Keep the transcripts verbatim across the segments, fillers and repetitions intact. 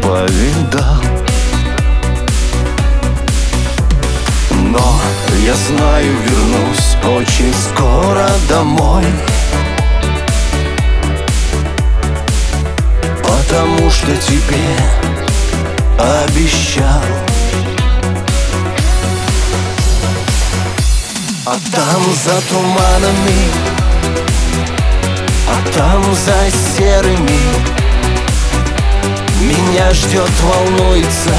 повидал. Но я знаю, вернусь очень скоро домой, потому что тебе обещал. А там за туманами, а там за серыми меня ждет, волнуется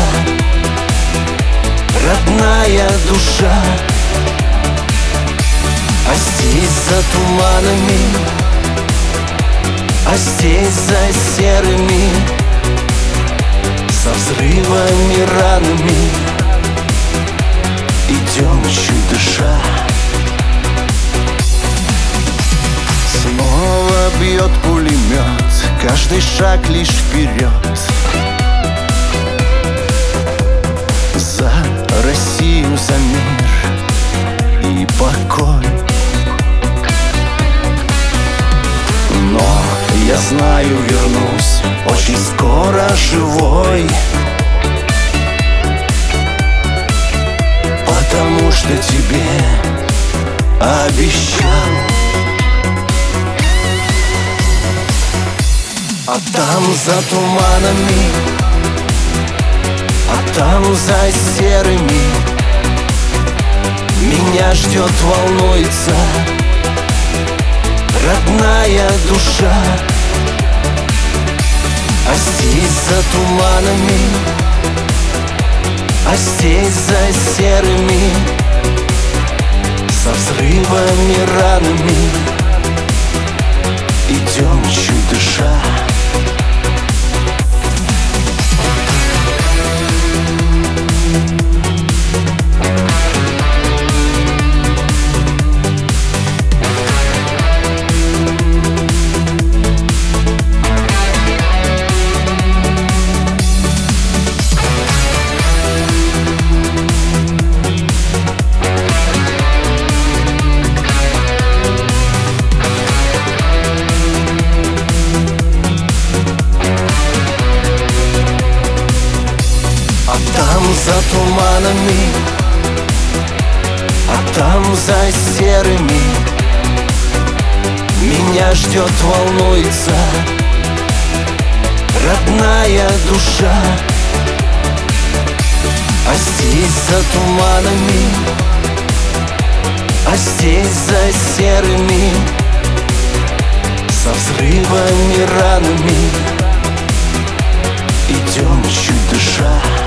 родная душа. А здесь за туманами, а здесь за серыми, со взрывами, ранами идем чуть дыша. Снова бьет пулемет, каждый шаг лишь вперед. За Россию, за мир и покой. Но я знаю, вернусь очень скоро живой, потому что тебе обещал. А там за туманами, а там за серыми меня ждет, волнуется родная душа. А здесь за туманами, а здесь за серыми, со взрывами, ранами идем чуть дыша. За туманами, а там за серыми меня ждет, волнуется родная душа. А здесь за туманами, а здесь за серыми, со взрывами, ранами идем чуть дыша.